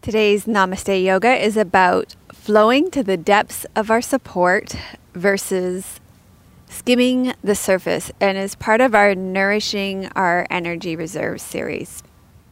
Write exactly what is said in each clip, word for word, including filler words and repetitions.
Today's Namaste Yoga is about flowing to the depths of our support versus skimming the surface, and is part of our Nourishing Our Energy Reserves series.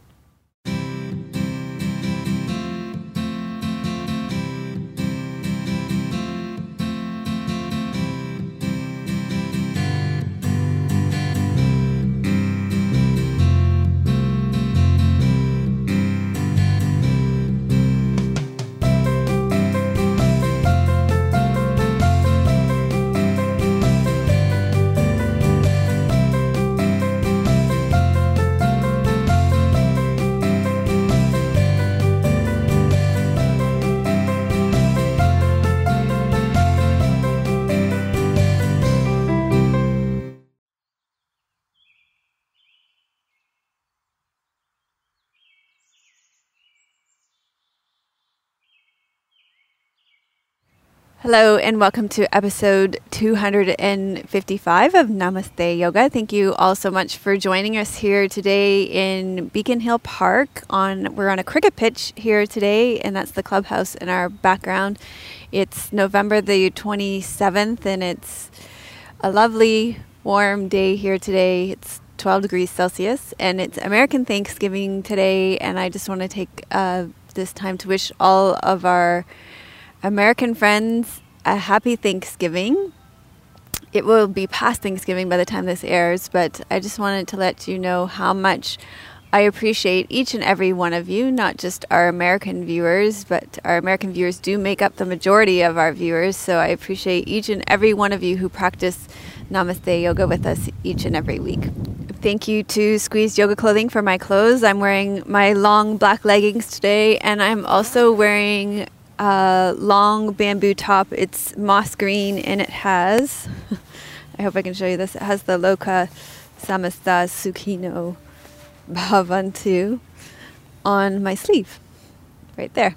Hello and welcome to episode two hundred fifty-five of Namaste Yoga. Thank you all so much for joining us here today in Beacon Hill Park. On we're on a cricket pitch here today, and that's the clubhouse in our background. It's November the twenty-seventh, and it's a lovely warm day here today. It's twelve degrees Celsius, and it's American Thanksgiving today, and I just want to take uh, this time to wish all of our American friends a happy Thanksgiving. It will be past Thanksgiving by the time this airs, but I just wanted to let you know how much I appreciate each and every one of you, not just our American viewers, but our American viewers do make up the majority of our viewers, so I appreciate each and every one of you who practice Namaste Yoga with us each and every week. Thank you to Squeezed Yoga Clothing for my clothes. I'm wearing my long black leggings today, and I'm also wearing a long bamboo top. It's moss green, and it has, I hope I can show you this, it has the Loka Samasta Sukhino Bhavantu on my sleeve, right there.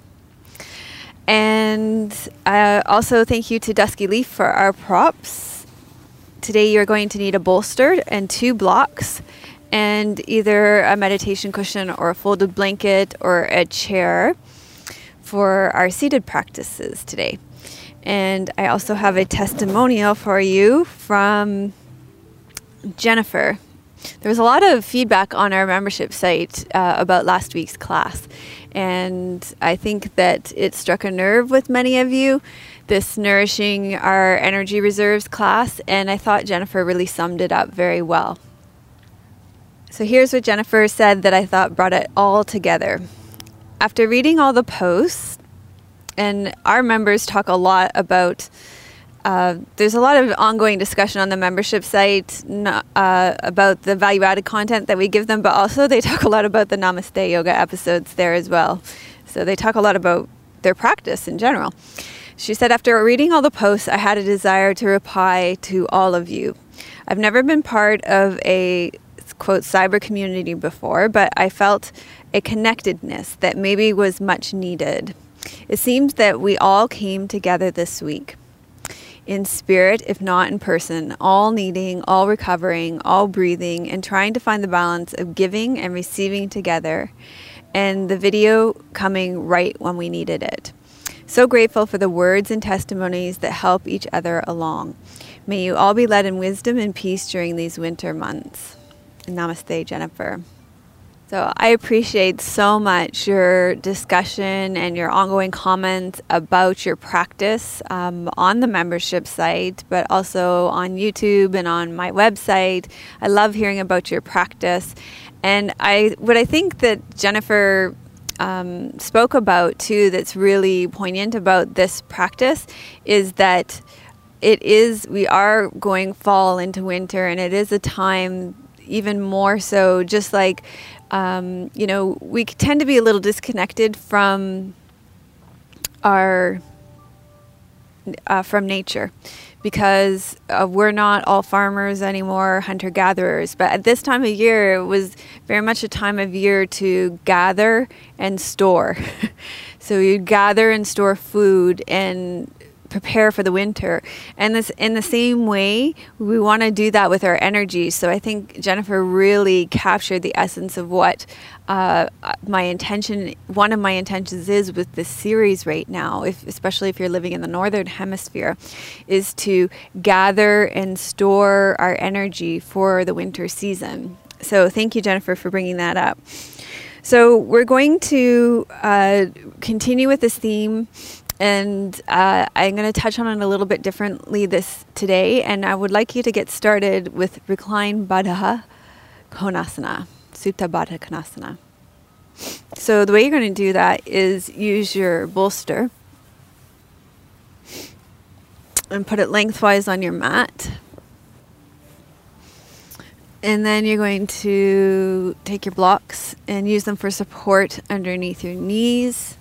And uh, also thank you to Dusky Leaf for our props. Today you're going to need a bolster and two blocks, and either a meditation cushion or a folded blanket or a chair for our seated practices today. And I also have a testimonial for you from Jennifer. There was a lot of feedback on our membership site uh, about last week's class, and I think that it struck a nerve with many of you, this Nourishing Our Energy Reserves class, and I thought Jennifer really summed it up very well. So here's what Jennifer said that I thought brought it all together. After reading all the posts, and our members talk a lot about, uh, there's a lot of ongoing discussion on the membership site not, uh, about the value-added content that we give them, but also they talk a lot about the Namaste Yoga episodes there as well. So they talk a lot about their practice in general. She said, after reading all the posts, I had a desire to reply to all of you. I've never been part of a, quote, cyber community before, but I felt a connectedness that maybe was much needed. It seems that we all came together this week, in spirit, if not in person, all needing, all recovering, all breathing, and trying to find the balance of giving and receiving together, and the video coming right when we needed it. So grateful for the words and testimonies that help each other along. May you all be led in wisdom and peace during these winter months. Namaste, Jennifer. So I appreciate so much your discussion and your ongoing comments about your practice um, on the membership site, but also on YouTube and on my website. I love hearing about your practice. And I, what I think that Jennifer um, spoke about too that's really poignant about this practice is that it is, we are going fall into winter, and it is a time even more so, just like, um, you know, we tend to be a little disconnected from our, uh, from nature, because uh, we're not all farmers anymore, hunter-gatherers. But at this time of year, it was very much a time of year to gather and store. So you'd gather and store food and prepare for the winter. And this, in the same way, we want to do that with our energy. So I think Jennifer really captured the essence of what uh, my intention, one of my intentions is with this series right now, if, especially if you're living in the Northern Hemisphere, is to gather and store our energy for the winter season. So thank you, Jennifer, for bringing that up. So we're going to uh, continue with this theme, and uh, I'm going to touch on it a little bit differently this today. And I would like you to get started with Recline Baddha Konasana, Supta Baddha Konasana. So the way you're going to do that is use your bolster and put it lengthwise on your mat. And then you're going to take your blocks and use them for support underneath your knees.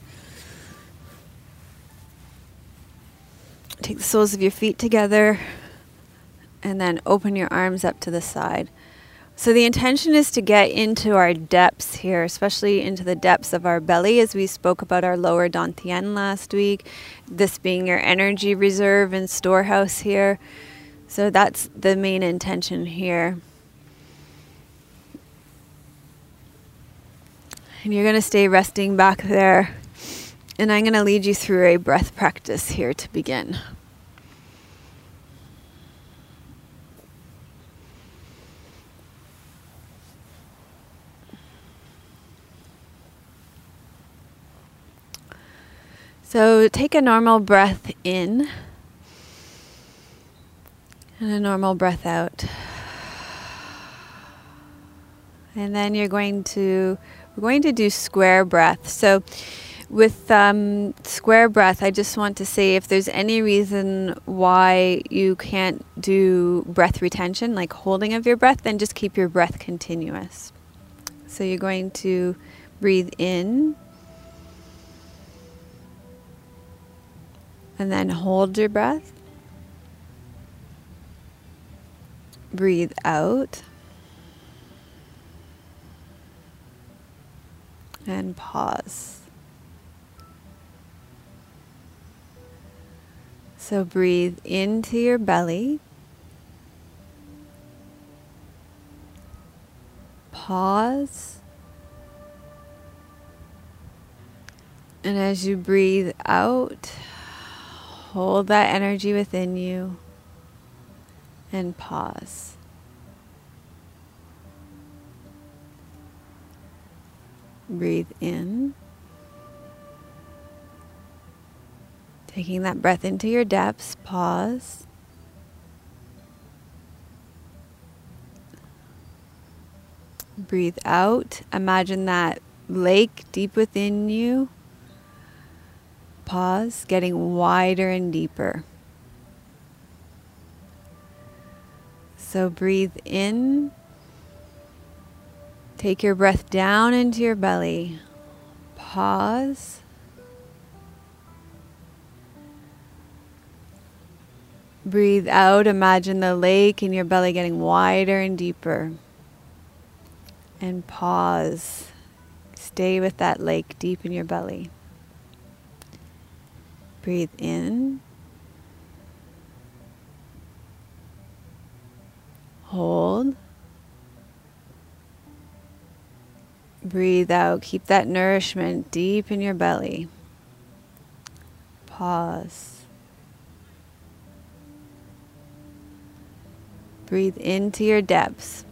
Take the soles of your feet together and then open your arms up to the side. So the intention is to get into our depths here, especially into the depths of our belly, as we spoke about our lower dantian last week, this being your energy reserve and storehouse here. So that's the main intention here. And you're going to stay resting back there. And I'm going to lead you through a breath practice here to begin. So take a normal breath in and a normal breath out. And then you're going to, we're going to do square breath. So with um, square breath, I just want to say if there's any reason why you can't do breath retention, like holding of your breath, then just keep your breath continuous. So you're going to breathe in and then hold your breath. Breathe out and pause. So breathe into your belly, pause, and as you breathe out, hold that energy within you and pause. Breathe in. Taking that breath into your depths, pause. Breathe out. Imagine that lake deep within you. Pause, getting wider and deeper. So breathe in. Take your breath down into your belly. Pause. Breathe out. Imagine the lake in your belly getting wider and deeper. And pause. Stay with that lake deep in your belly. Breathe in. Hold. Breathe out. Keep that nourishment deep in your belly. Pause. Breathe into your depths.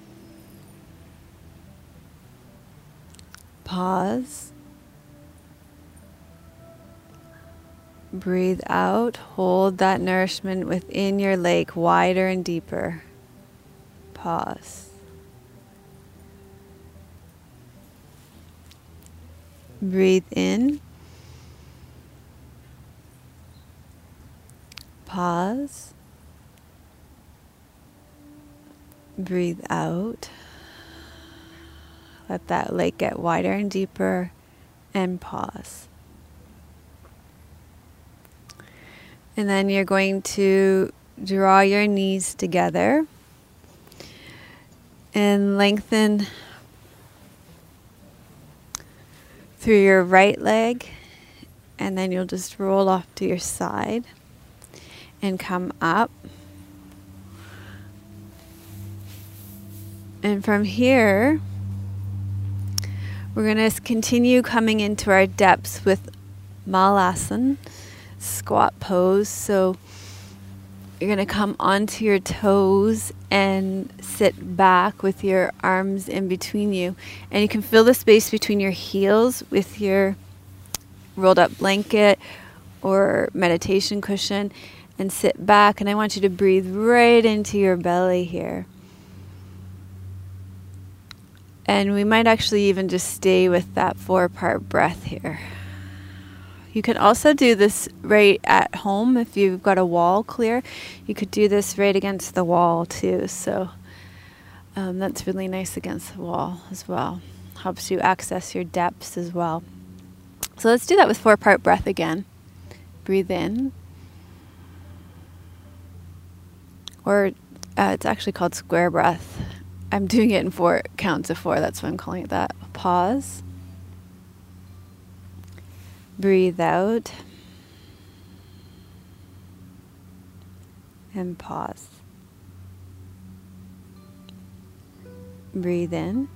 Pause. Breathe out. Hold that nourishment within your lake wider and deeper. Pause. Breathe in. Pause. Breathe out. Let that lake get wider and deeper, and pause. And then you're going to draw your knees together and lengthen through your right leg, and then you'll just roll off to your side. and come up. And from here, we're going to continue coming into our depths with Malasana, squat pose. So you're going to come onto your toes and sit back with your arms in between you. And you can fill the space between your heels with your rolled up blanket or meditation cushion and sit back. And I want you to breathe right into your belly here. And we might actually even just stay with that four-part breath here. You can also do this right at home if you've got a wall clear. You could do this right against the wall too. So um, that's really nice against the wall as well. Helps you access your depths as well. So let's do that with four-part breath again. Breathe in. Or uh, it's actually called square breath. I'm doing it in four counts of four. That's why I'm calling it that. Pause. Breathe out. And pause. Breathe in.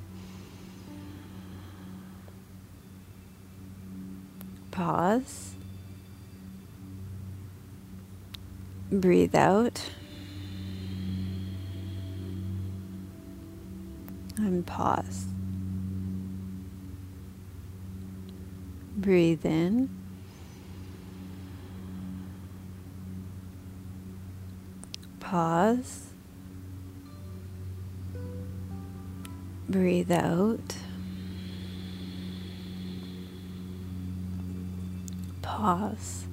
Pause. Breathe out. And pause. Breathe in. Pause. Breathe out. Pause.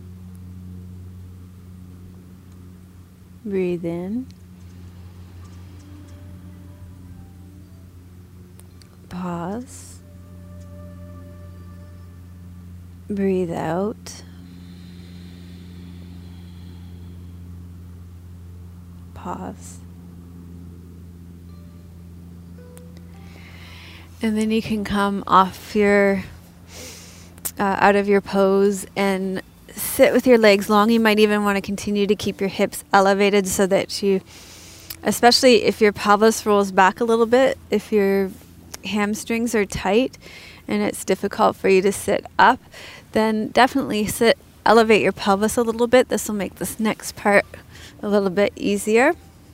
Breathe in. Pause. Breathe out. Pause. And then you can come off your, uh, out of your pose and sit with your legs long. You might even want to continue to keep your hips elevated so that you, especially if your pelvis rolls back a little bit, if your hamstrings are tight and it's difficult for you to sit up, then definitely sit, elevate your pelvis a little bit. This will make this next part a little bit easier.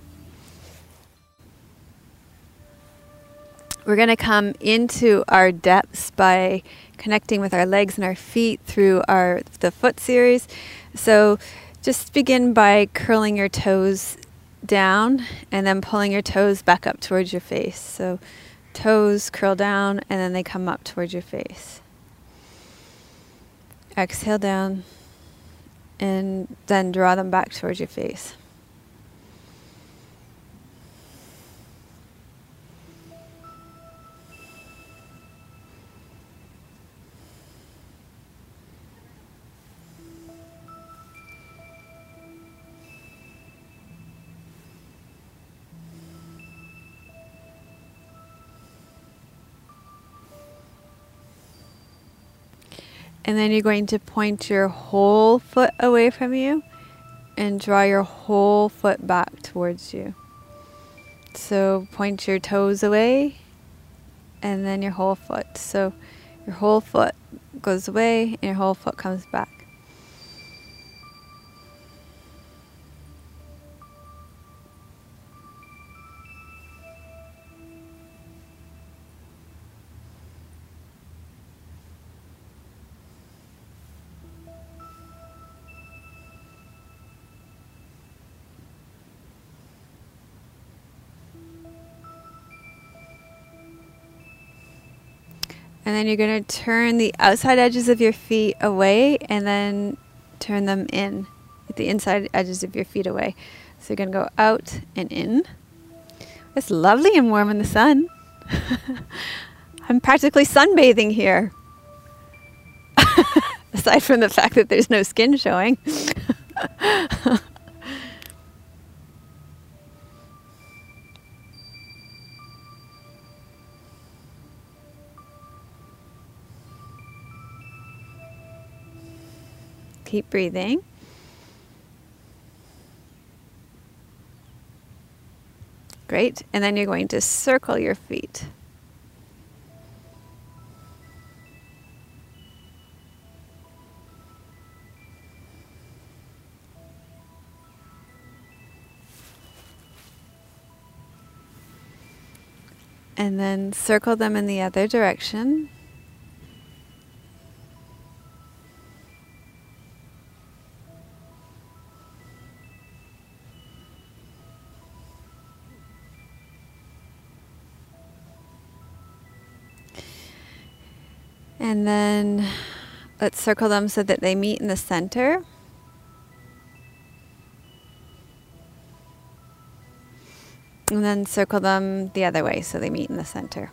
We're going to come into our depths by connecting with our legs and our feet through our the foot series. So just begin by curling your toes down and then pulling your toes back up towards your face. So toes curl down and then they come up towards your face. Exhale down and then draw them back towards your face. And then you're going to point your whole foot away from you and draw your whole foot back towards you. So point your toes away and then your whole foot. So your whole foot goes away and your whole foot comes back. And then you're going to turn the outside edges of your feet away and then turn them in with the inside edges of your feet away. So you're going to go out and in. It's lovely and warm in the sun. I'm practically sunbathing here. Aside from the fact that there's no skin showing. Keep breathing. Great. And then you're going to circle your feet. And then circle them in the other direction. And then let's circle them so that they meet in the center. And then circle them the other way so they meet in the center.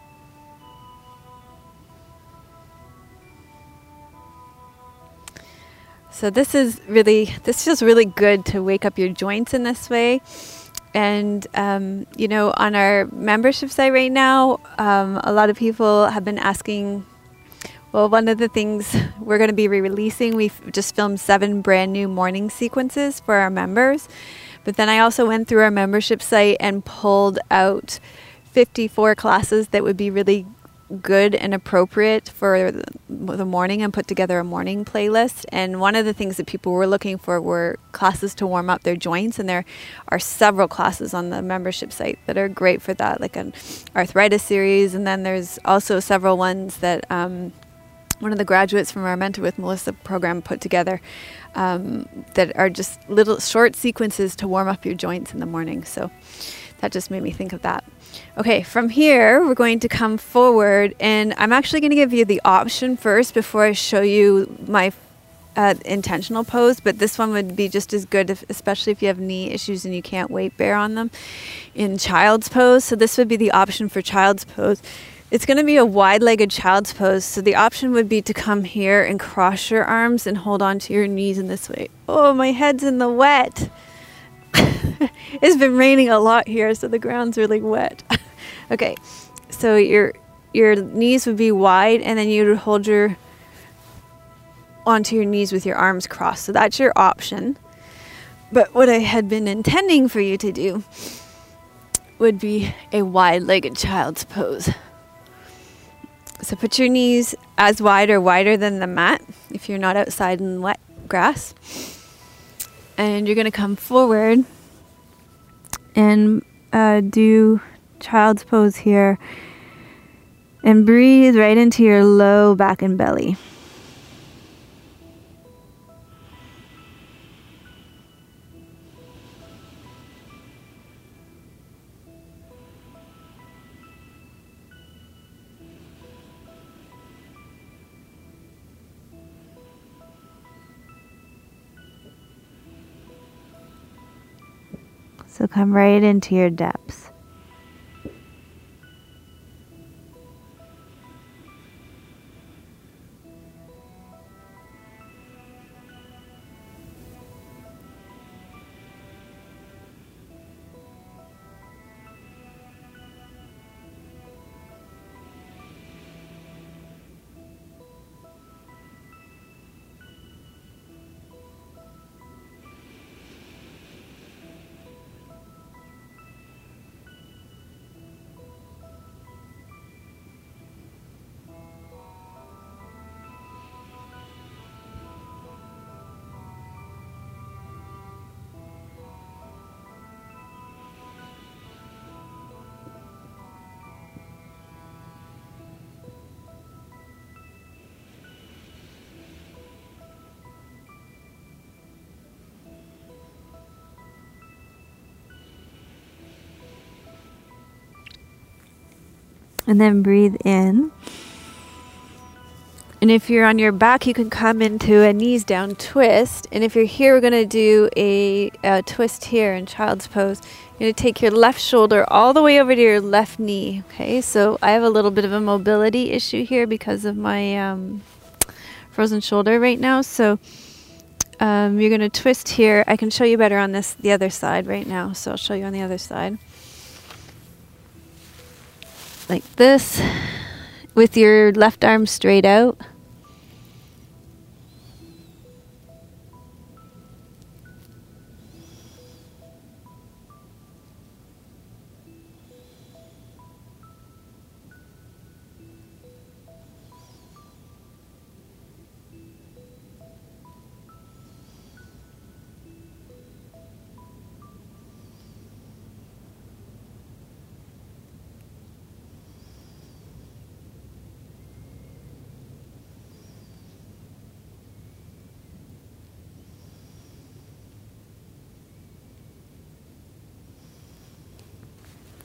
So this is really, this feels really good to wake up your joints in this way. And, um, you know, on our membership site right now, um, a lot of people have been asking, well, one of the things we're going to be re-releasing, we've just filmed seven brand new morning sequences for our members. But then I also went through our membership site and pulled out fifty-four classes that would be really good and appropriate for the morning and put together a morning playlist. And one of the things that people were looking for were classes to warm up their joints. And there are several classes on the membership site that are great for that, like an arthritis series. And then there's also several ones that um, one of the graduates from our Mentor with Melissa program put together um, that are just little short sequences to warm up your joints in the morning. So that just made me think of that. Okay, from here, we're going to come forward, and I'm actually going to give you the option first before I show you my uh, intentional pose, but this one would be just as good, if, especially if you have knee issues and you can't weight bear on them, in child's pose. So this would be the option for child's pose. It's going to be a wide-legged child's pose, so the option would be to come here and cross your arms and hold on to your knees in this way. Oh, my head's in the wet. It's been raining a lot here, so the ground's really wet. Okay, so your your knees would be wide, and then you would hold your onto your knees with your arms crossed. So that's your option. But what I had been intending for you to do would be a wide-legged child's pose. So put your knees as wide or wider than the mat if you're not outside in wet grass. And you're going to come forward and uh, do child's pose here. And breathe right into your low back and belly. So come right into your depths. And then breathe in. And if you're on your back, you can come into a knees down twist. And if you're here, we're going to do a, a twist here in child's pose. You're going to take your left shoulder all the way over to your left knee. Okay, so I have a little bit of a mobility issue here because of my um, frozen shoulder right now. So um, you're going to twist here. I can show you better on this the other side right now. So I'll show you on the other side. Like this, with your left arm straight out.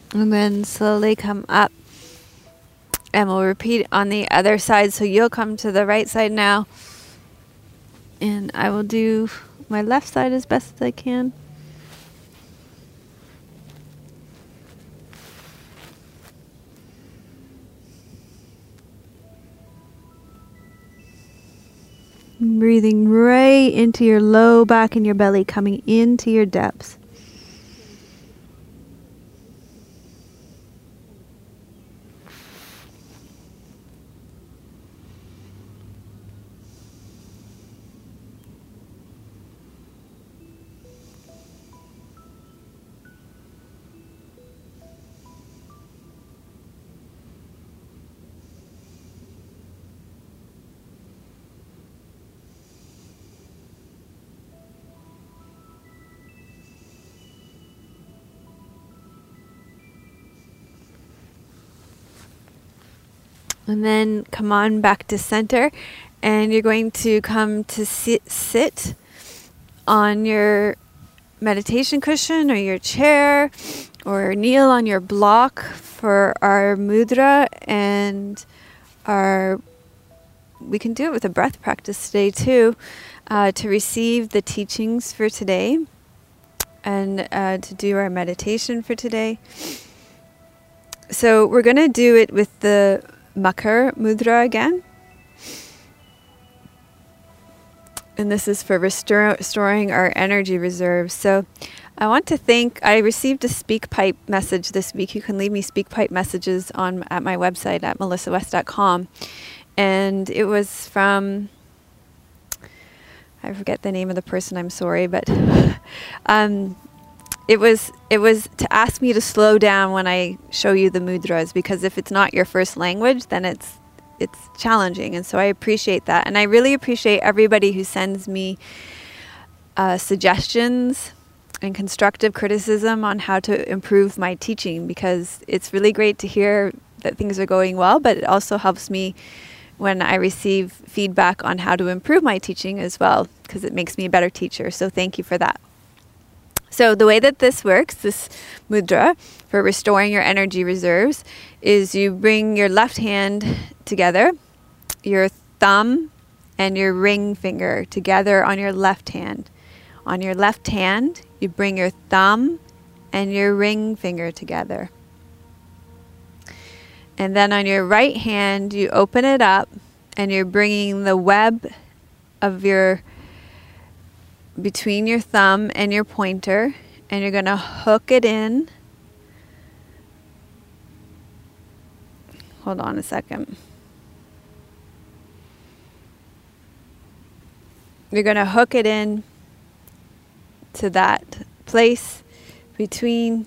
And then slowly come up. And we'll repeat on the other side. So you'll come to the right side now. And I will do my left side as best as I can. Breathing right into your low back and your belly, coming into your depths. And then come on back to center, and you're going to come to sit, sit on your meditation cushion or your chair, or kneel on your block for our mudra. And our we can do it with a breath practice today too, uh, to receive the teachings for today and uh, to do our meditation for today. So we're going to do it with the Makar Mudra again. And this is for restor- restoring our energy reserves. So I want to thank, I received a SpeakPipe message this week. You can leave me SpeakPipe messages on at my website at melissa west dot com. And it was from, I forget the name of the person, I'm sorry, but um, It was it was to ask me to slow down when I show you the mudras, because if it's not your first language, then it's it's challenging. And so I appreciate that. And I really appreciate everybody who sends me uh, suggestions and constructive criticism on how to improve my teaching, because it's really great to hear that things are going well, but it also helps me when I receive feedback on how to improve my teaching as well, because it makes me a better teacher. So thank you for that. So the way that this works, this mudra for restoring your energy reserves, is you bring your left hand together, your thumb and your ring finger together on your left hand. On your left hand, you bring your thumb and your ring finger together. And then on your right hand, you open it up and you're bringing the web of your between your thumb and your pointer, and you're going to hook it in. Hold on a second. You're going to hook it in to that place between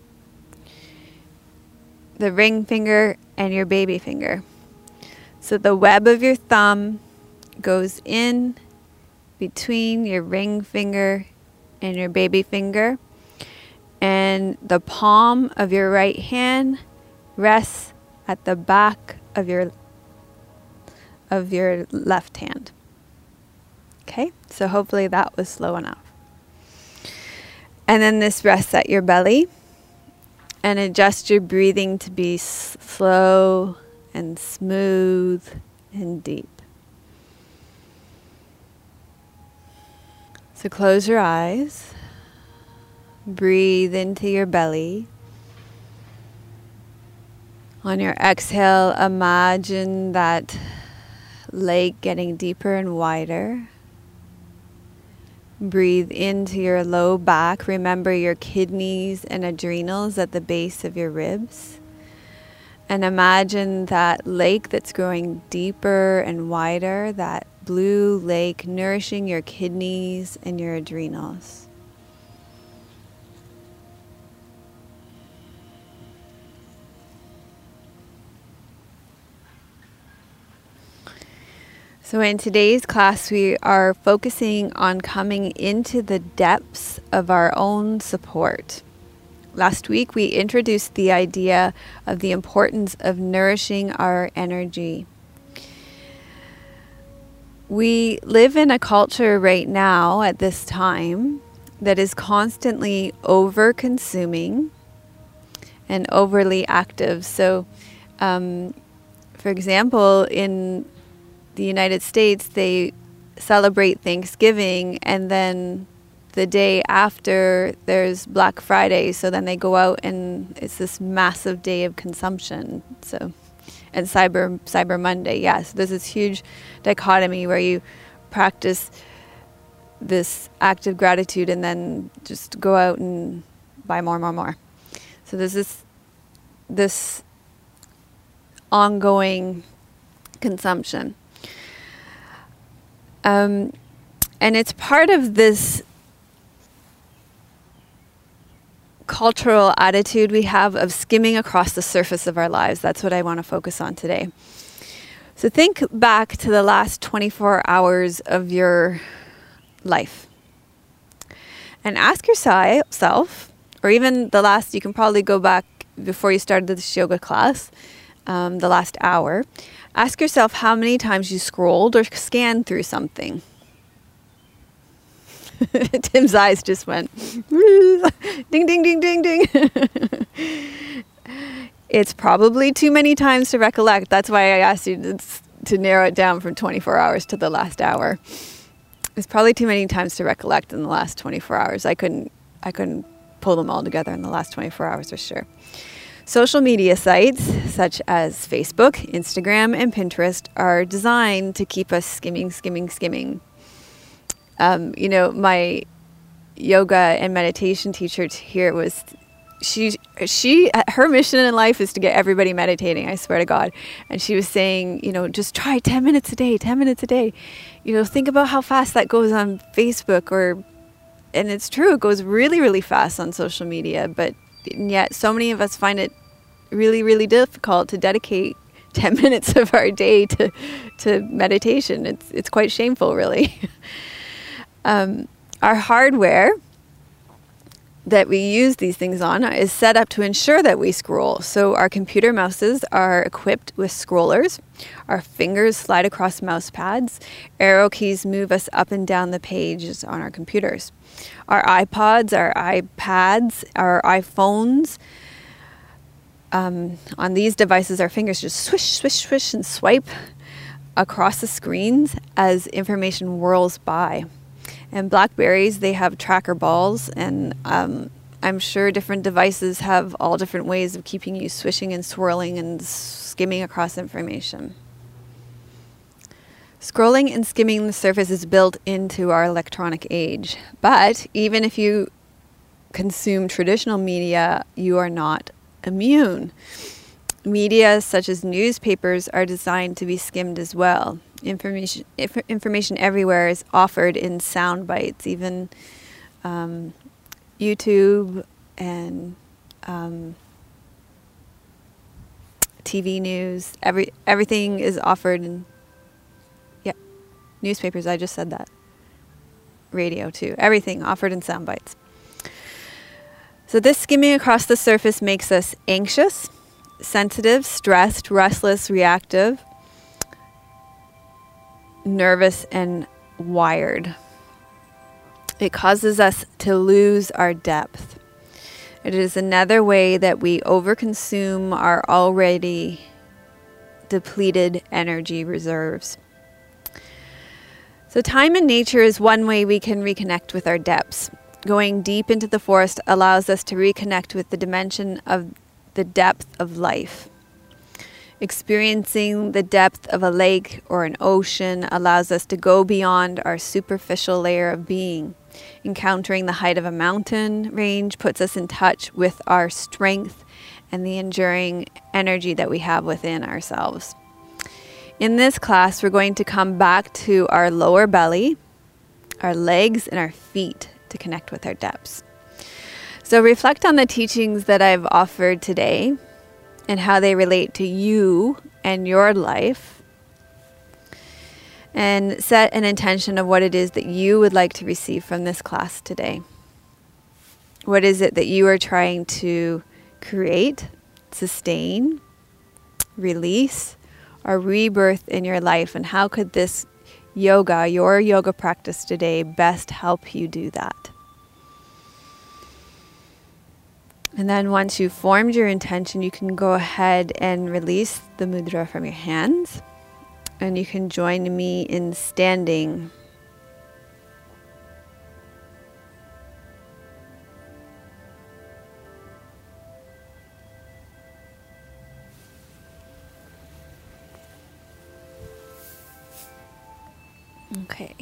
the ring finger and your baby finger. So the web of your thumb goes in between your ring finger and your baby finger, and the palm of your right hand rests at the back of your of your left hand. Okay, so hopefully that was slow enough. And then this rests at your belly, and adjust your breathing to be s- slow and smooth and deep. So close your eyes, breathe into your belly. On your exhale, imagine that lake getting deeper and wider. Breathe into your low back. Remember your kidneys and adrenals at the base of your ribs. And imagine that lake that's growing deeper and wider, that blue lake nourishing your kidneys and your adrenals. So in today's class, we are focusing on coming into the depths of our own support. Last week, we introduced the idea of the importance of nourishing our energy. We live in a culture right now at this time that is constantly over-consuming and overly active. So, um, for example, in the United States, they celebrate Thanksgiving, and then the day after there's Black Friday. So then they go out, and it's this massive day of consumption. So, and Cyber Cyber Monday, yes. Yeah, so there's this huge dichotomy where you practice this act of gratitude and then just go out and buy more, more, more. So there's this this ongoing consumption. Um, and it's part of this cultural attitude we have of skimming across the surface of our lives. That's what I want to focus on today. So think back to the last twenty-four hours of your life and ask yourself, or even the last, you can probably go back before you started this yoga class, um, the last hour. Ask yourself how many times you scrolled or scanned through something. Tim's eyes just went ding, ding, ding, ding, ding. It's probably too many times to recollect. That's why I asked you to, to narrow it down from twenty-four hours to the last hour. It's probably too many times to recollect in the last twenty-four hours. I couldn't, I couldn't pull them all together in the last twenty-four hours for sure. Social media sites such as Facebook, Instagram, and Pinterest are designed to keep us skimming, skimming, skimming. Um, you know, my yoga and meditation teacher here was, she, she, her mission in life is to get everybody meditating, I swear to God. And she was saying, you know, just try ten minutes a day, ten minutes a day. You know, think about how fast that goes on Facebook, or, and it's true, it goes really, really fast on social media, but yet so many of us find it really, really difficult to dedicate ten minutes of our day to, to meditation. It's, it's quite shameful, really. um, our hardware that we use these things on is set up to ensure that we scroll. So our computer mouses are equipped with scrollers. Our fingers slide across mouse pads. Arrow keys move us up and down the pages on our computers. Our iPods, our iPads, our iPhones, um, on these devices, our fingers just swish, swish, swish, and swipe across the screens as information whirls by. And Blackberries, they have tracker balls, and um, I'm sure different devices have all different ways of keeping you swishing and swirling and skimming across information. Scrolling and skimming the surface is built into our electronic age. But even if you consume traditional media, you are not immune. Media such as newspapers are designed to be skimmed as well. Information information everywhere is offered in sound bites. Even um, YouTube and um, T V news, every everything is offered in yeah, newspapers. I just said that. Radio too. Everything offered in sound bites. So this skimming across the surface makes us anxious, sensitive, stressed, restless, reactive, nervous, and wired. It causes us to lose our depth. It is another way that we overconsume our already depleted energy reserves. So time in nature is one way we can reconnect with our depths. Going deep into the forest allows us to reconnect with the dimension of the depth of life. Experiencing the depth of a lake or an ocean allows us to go beyond our superficial layer of being. Encountering the height of a mountain range puts us in touch with our strength and the enduring energy that we have within ourselves. In this class, we're going to come back to our lower belly, our legs, and our feet to connect with our depths. So reflect on the teachings that I've offered today and how they relate to you and your life, and set an intention of what it is that you would like to receive from this class today. What is it that you are trying to create, sustain, release, or rebirth in your life, and how could this yoga, your yoga practice today, best help you do that? And then once you've formed your intention, you can go ahead and release the mudra from your hands. And you can join me in standing. Okay.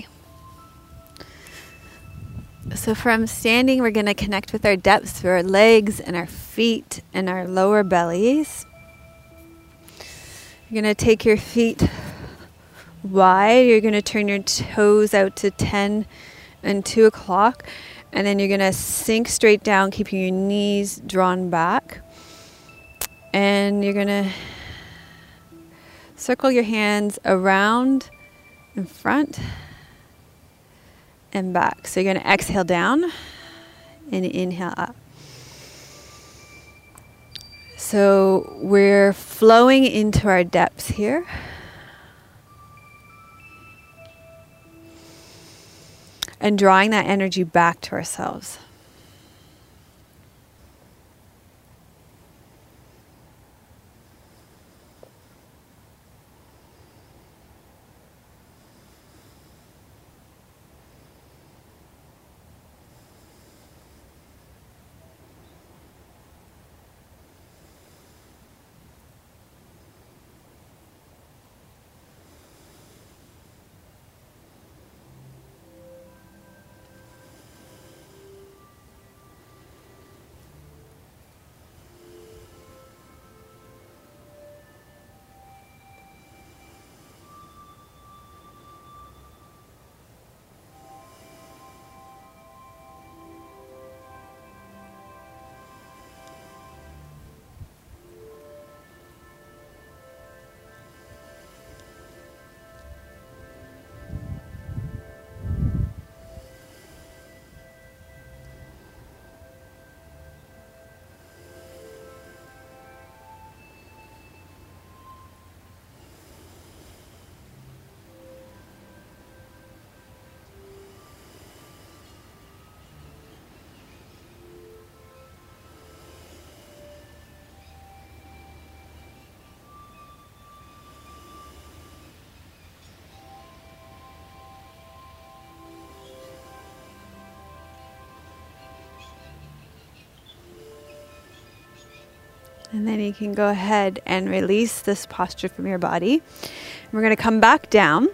So from standing, we're going to connect with our depths through our legs and our feet and our lower bellies. You're going to take your feet wide. You're going to turn your toes out to ten and two o'clock. And then you're going to sink straight down, keeping your knees drawn back. And you're going to circle your hands around in front and back. So you're going to exhale down and inhale up. So we're flowing into our depths here. And drawing that energy back to ourselves. And then you can go ahead and release this posture from your body. We're going to come back down.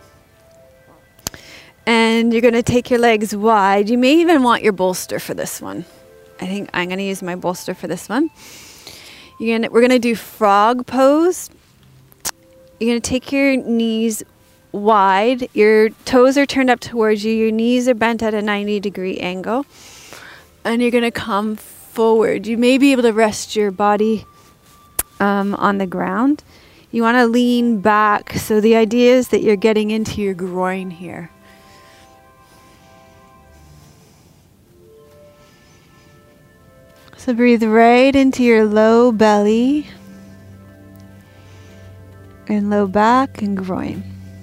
And you're going to take your legs wide. You may even want your bolster for this one. I think I'm going to use my bolster for this one. You're gonna, we're going to do frog pose. You're going to take your knees wide. Your toes are turned up towards you. Your knees are bent at a ninety degree angle. And you're going to come forward. You may be able to rest your body Um, on the ground. You want to lean back. So the idea is that you're getting into your groin here. So breathe right into your low belly and low back and groin.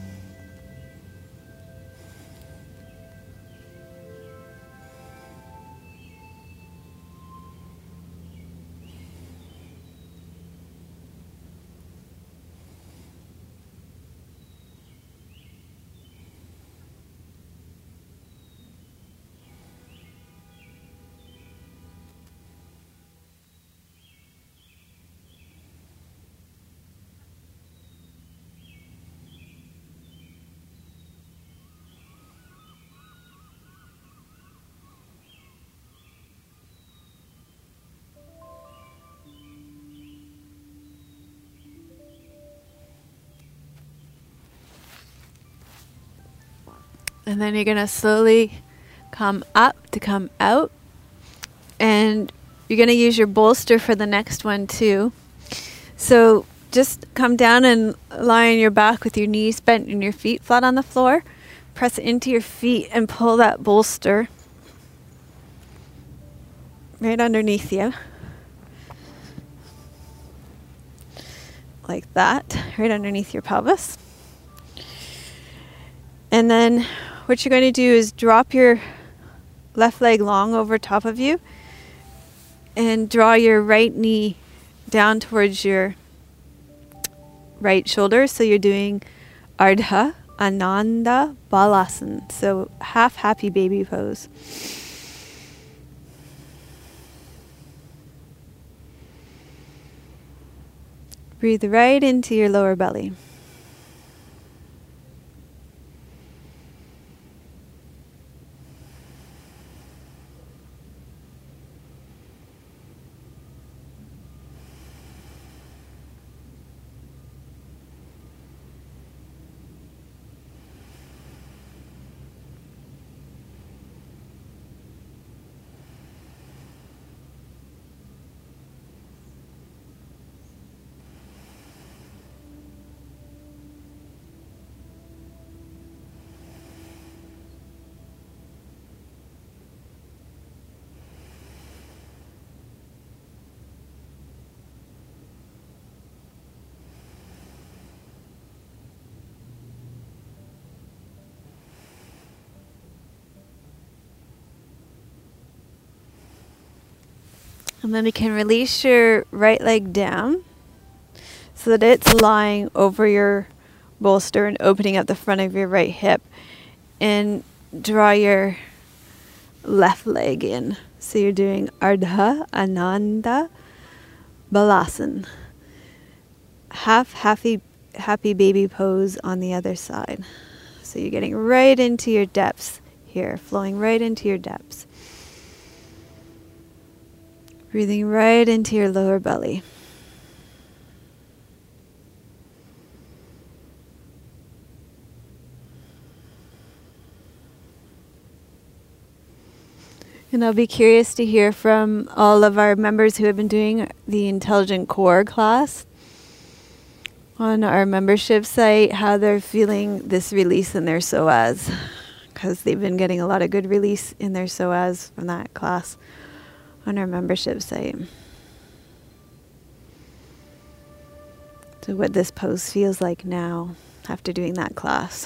And then you're going to slowly come up to come out. And you're going to use your bolster for the next one too. So just come down and lie on your back with your knees bent and your feet flat on the floor. Press into your feet and pull that bolster right underneath you. Like that, right underneath your pelvis. And then what you're going to do is drop your left leg long over top of you And draw your right knee down towards your right shoulder. So you're doing Ardha Ananda Balasana. So half happy baby pose. Breathe right into your lower belly. And then we can release your right leg down so that it's lying over your bolster and opening up the front of your right hip. And draw your left leg in. So you're doing Ardha Ananda Balasana. Half happy happy baby pose on the other side. So you're getting right into your depths here, flowing right into your depths. Breathing right into your lower belly. And I'll be curious to hear from all of our members who have been doing the Intelligent Core class on our membership site, how they're feeling this release in their S O As, because they've been getting a lot of good release in their S O As from that class on our membership site. So what this pose feels like now after doing that class.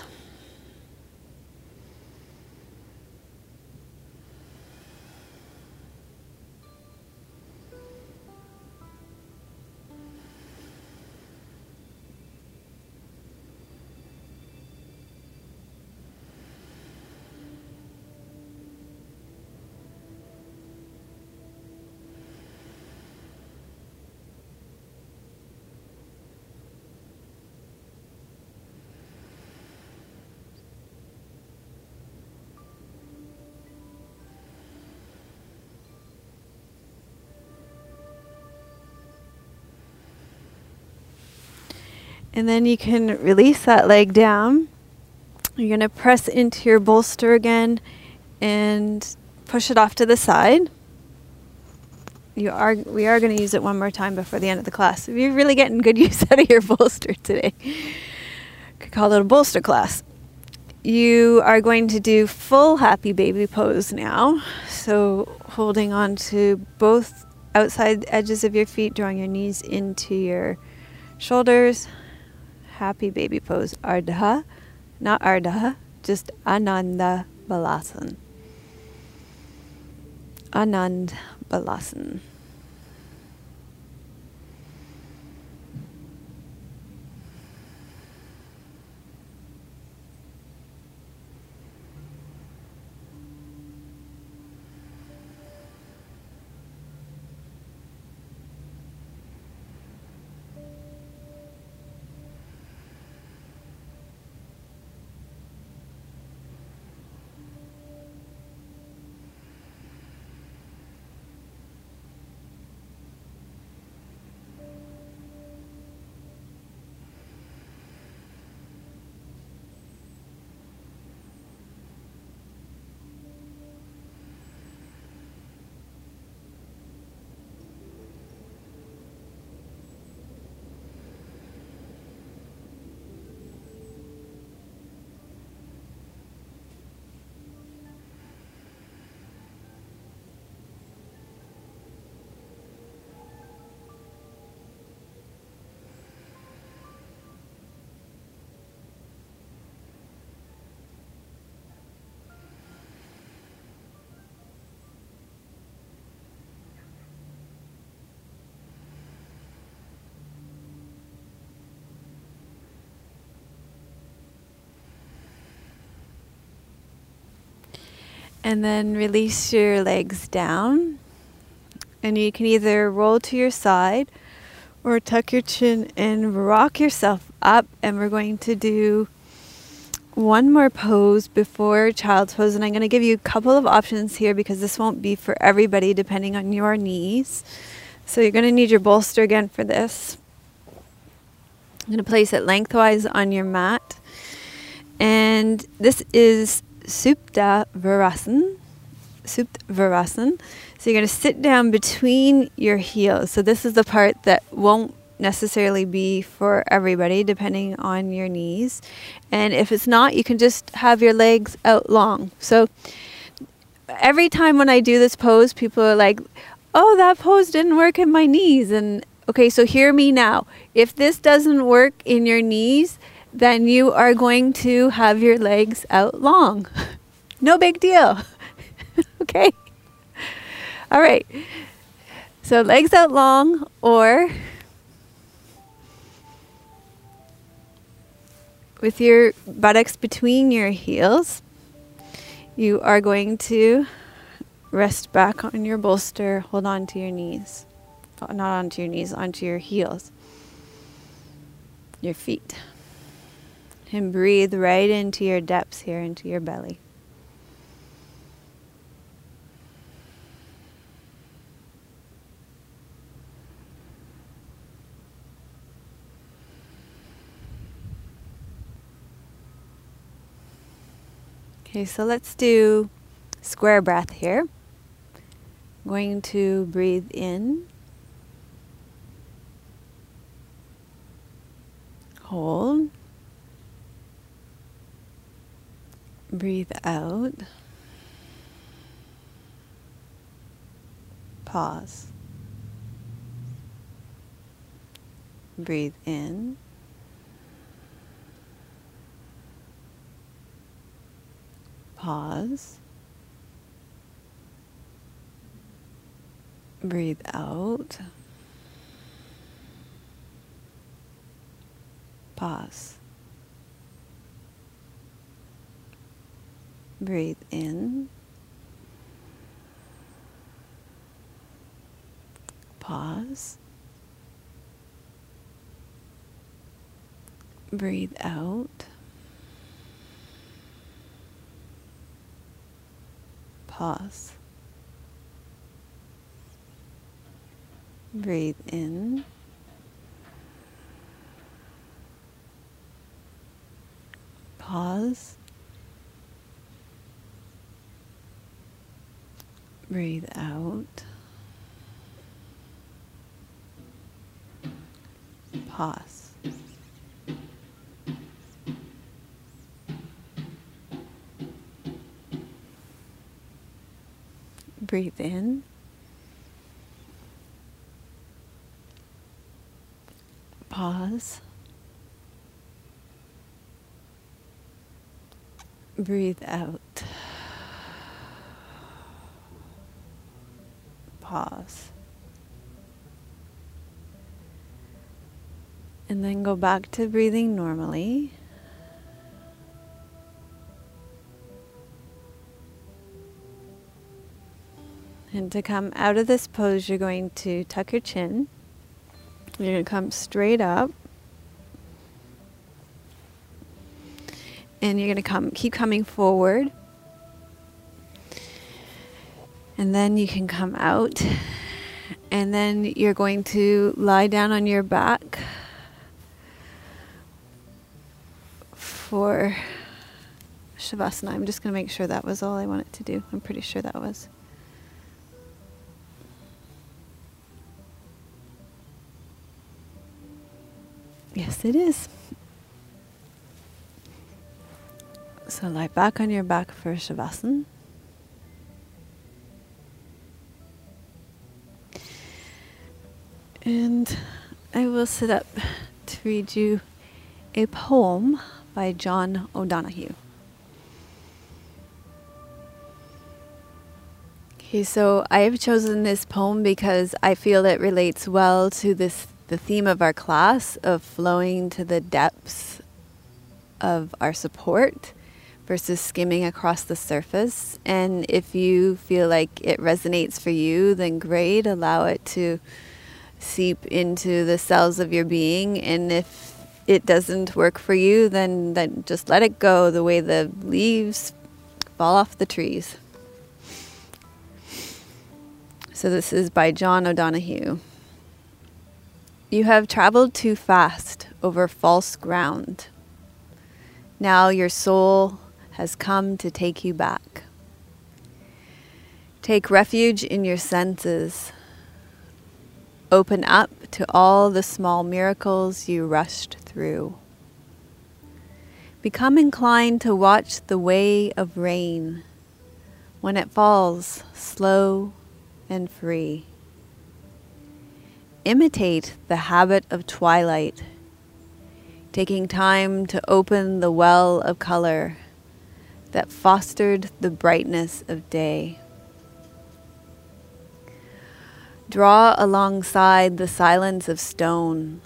And then you can release that leg down. You're going to press into your bolster again and push it off to the side. You are, we are going to use it one more time before the end of the class. If you're really getting good use out of your bolster today, could call it a bolster class. You are going to do full happy baby pose now. So holding on to both outside edges of your feet, drawing your knees into your shoulders. Happy baby pose. Ardha, not Ardha, just Ananda Balasana. Anand Balasana. And then release your legs down. And you can either roll to your side or tuck your chin and rock yourself up. And we're going to do one more pose before child's pose. And I'm going to give you a couple of options here because this won't be for everybody depending on your knees. So you're going to need your bolster again for this. I'm going to place it lengthwise on your mat. And this is Supta Virasana. Supta Virasana. So you're going to sit down between your heels. So this is the part that won't necessarily be for everybody depending on your knees. And if it's not, you can just have your legs out long. So every time when I do this pose, people are like, oh, that pose didn't work in my knees. And okay, so hear me now. If this doesn't work in your knees, then you are going to have your legs out long. No big deal. Okay? All right. So legs out long, or with your buttocks between your heels, you are going to rest back on your bolster, hold on to your knees. Not onto your knees, onto your heels. Your feet. And breathe right into your depths here, into your belly. Okay, so let's do square breath here. I'm going to breathe in. Hold. Breathe out. Pause. Breathe in. Pause. Breathe out. Pause. Breathe in. Pause. Breathe out. Pause. Breathe in. Pause. Breathe out. Pause. Breathe in. Pause. Breathe out. Pause. And then go back to breathing normally. And to come out of this pose, you're going to tuck your chin. You're going to come straight up. And you're going to come, keep coming forward. And then you can come out. And then you're going to lie down on your back for Shavasana. I'm just going to make sure that was all I wanted to do. I'm pretty sure that was. Yes, it is. So lie back on your back for Shavasana. And I will sit up to read you a poem by John O'Donohue. Okay, so I have chosen this poem because I feel it relates well to this the theme of our class of flowing to the depths of our support, versus skimming across the surface. And if you feel like it resonates for you, then great, allow it to seep into the cells of your being. And if it doesn't work for you, then, then just let it go the way the leaves fall off the trees. So this is by John O'Donohue. You have traveled too fast over false ground. Now your soul has come to take you back. Take refuge in your senses. Open up to all the small miracles you rushed through. Become inclined to watch the way of rain when it falls slow and free. Imitate the habit of twilight, taking time to open the well of color that fostered the brightness of day. Draw alongside the silence of stone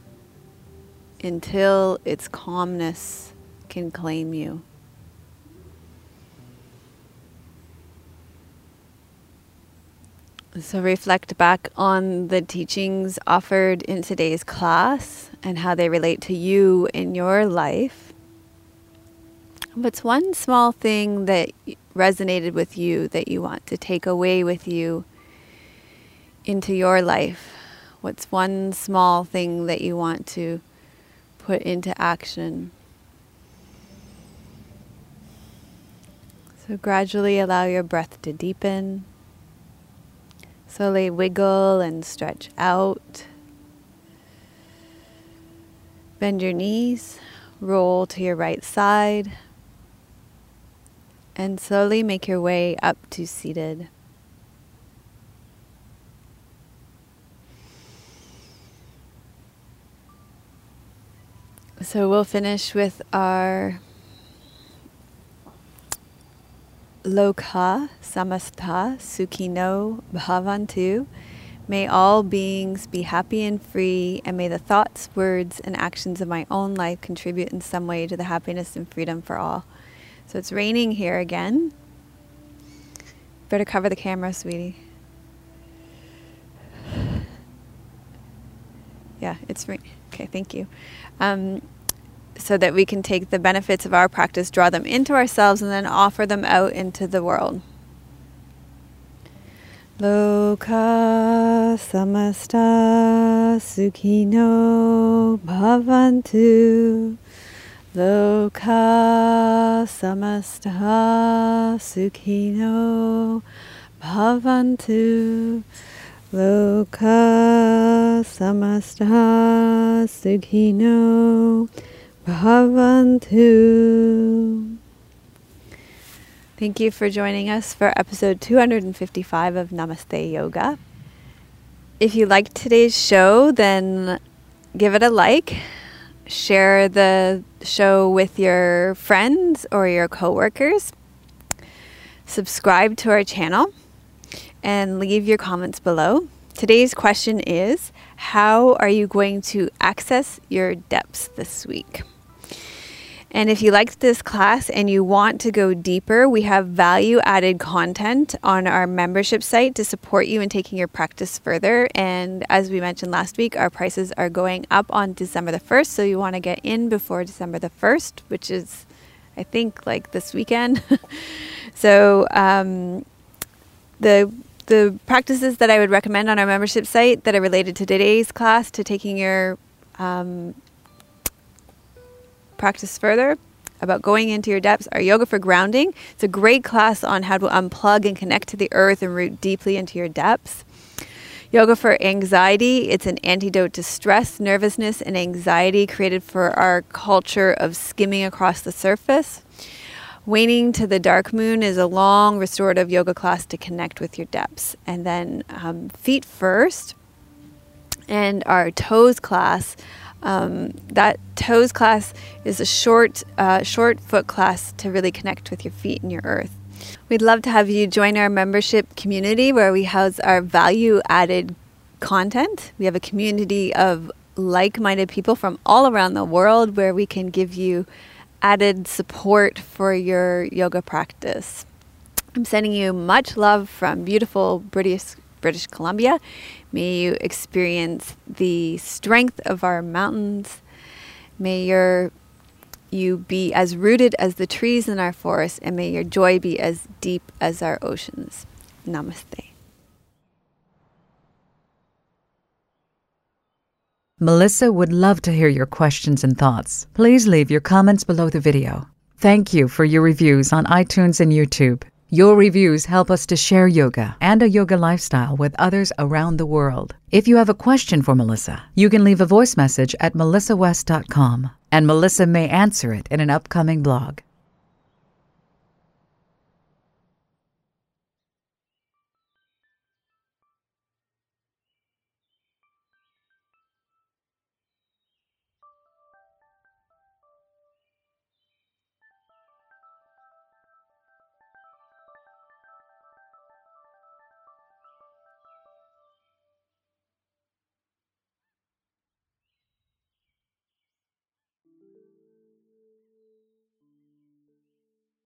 until its calmness can claim you. So reflect back on the teachings offered in today's class and how they relate to you in your life. What's one small thing that resonated with you that you want to take away with you into your life? What's one small thing that you want to put into action? So gradually allow your breath to deepen. Slowly wiggle and stretch out. Bend your knees, roll to your right side, and slowly make your way up to seated. So we'll finish with our Loka samasta sukhino bhavantu. May all beings be happy and free, and may the thoughts, words, and actions of my own life contribute in some way to the happiness and freedom for all. So it's raining here again. Better cover the camera, sweetie. Yeah, it's raining. Okay, thank you. Um, so that we can take the benefits of our practice, draw them into ourselves, and then offer them out into the world. Loka samasta sukhino bhavantu. Loka samasta sukhino bhavantu. Loka samasta sukhino bhavantu. Thank you for joining us for episode two hundred fifty-five of Namaste Yoga. If you liked today's show, then give it a like. Share the show with your friends or your coworkers. Subscribe to our channel and leave your comments below. Today's question is, how are you going to access your depths this week? And if you liked this class and you want to go deeper, we have value-added content on our membership site to support you in taking your practice further. And as we mentioned last week, our prices are going up on December the first. So you want to get in before December the first, which is, I think, like this weekend. so um, the the practices that I would recommend on our membership site that are related to today's class, to taking your um, practice further, about going into your depths, are yoga for grounding. It's a great class on how to unplug and connect to the earth and root deeply into your depths. Yoga for anxiety. It's an antidote to stress, nervousness, and anxiety created for our culture of skimming across the surface. Waning to the Dark Moon is a long restorative yoga class to connect with your depths. And then um, feet first, and our toes class. Um, that toes class is a short, uh, short foot class to really connect with your feet and your earth. We'd love to have you join our membership community where we house our value-added content. We have a community of like-minded people from all around the world where we can give you added support for your yoga practice. I'm sending you much love from beautiful British British Columbia. May you experience the strength of our mountains. May your you be as rooted as the trees in our forests, and may your joy be as deep as our oceans. Namaste. Melissa would love to hear your questions and thoughts. Please leave your comments below the video. Thank you for your reviews on iTunes and YouTube. Your reviews help us to share yoga and a yoga lifestyle with others around the world. If you have a question for Melissa, you can leave a voice message at melissa west dot com, and Melissa may answer it in an upcoming blog.